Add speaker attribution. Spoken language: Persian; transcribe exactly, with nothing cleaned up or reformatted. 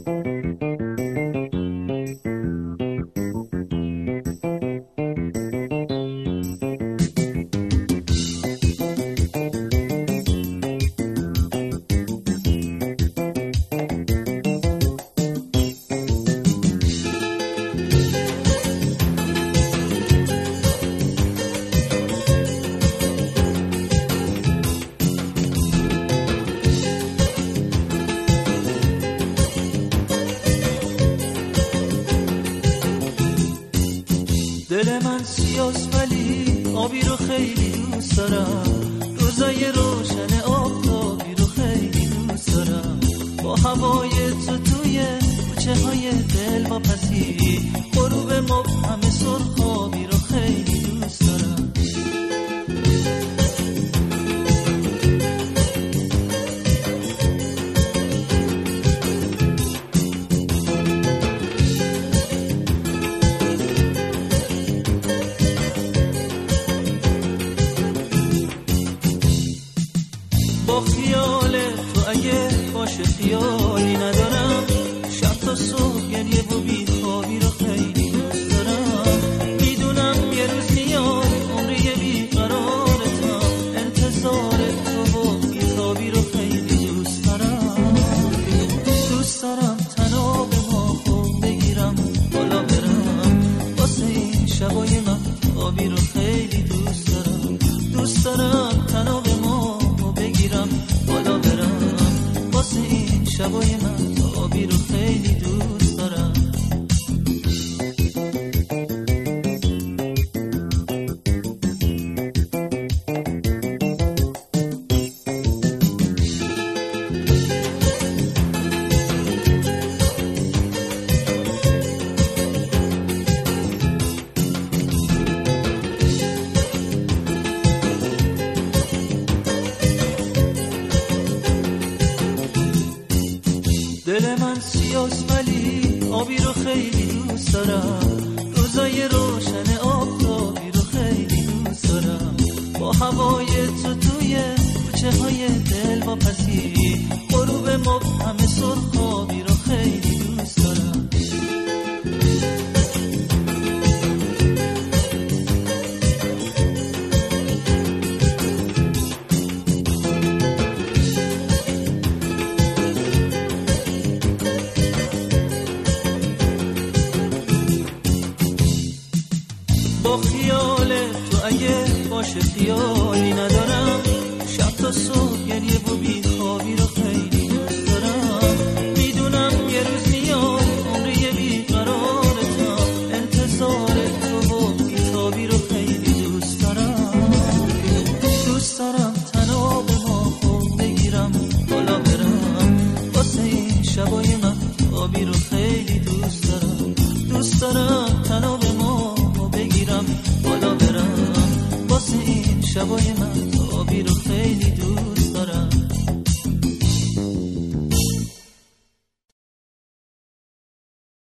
Speaker 1: دل من سیاست ولی آبی رو خیلی دوست دارم، روزای روشن آفتابی رو خیلی دوست دارم، با هوای تو توی کوچه های دل واپسی، غروب مبهم سرخابی رو خیلی دوست دارم. با خیال تو اگه باشه خیالی ندارم، شب تا صبح گریه و بیخوابی رو خیلی دوست دارم. میدونم یه روز میاد عمری بیقرارتم، انتظار تو و بیخوابی رو خیلی دوست دارم. دوست دارم تناب ما خوب بگیرم بالا برم، واسه این شبای من آبی رو خیلی دوست دارم. دوست دارم تناب ما بگیرم بالا برم، واسه این شبای من آبی رو خیلی دوست دارم. دل من سیاست ولی آبی رو خیلی دوست دارم، روزای روشن آفتابی رو خیلی دوست دارم، با هوای تو توی کوچه های دل واپسی، غروب مبهم سرخابی رو خیلی دوست دارم. با خیال تو اگه باشه خیالی ندارم، شب تا صبح گریه و بیخوابی رو خیلی دوست دارم. میدونم یه روز میاد عمری بیقرارتم، انتظار تو و بیخوابی رو خیلی دوست دارم. دوست دارم تناب ما خوب بگیرم بالا برم، واسه این شبای من آبی رو خیلی دوست دارم. دوست دارم تناب ما بگیرم بالا برم، واسه این شبای من آبی رو خیلی دوست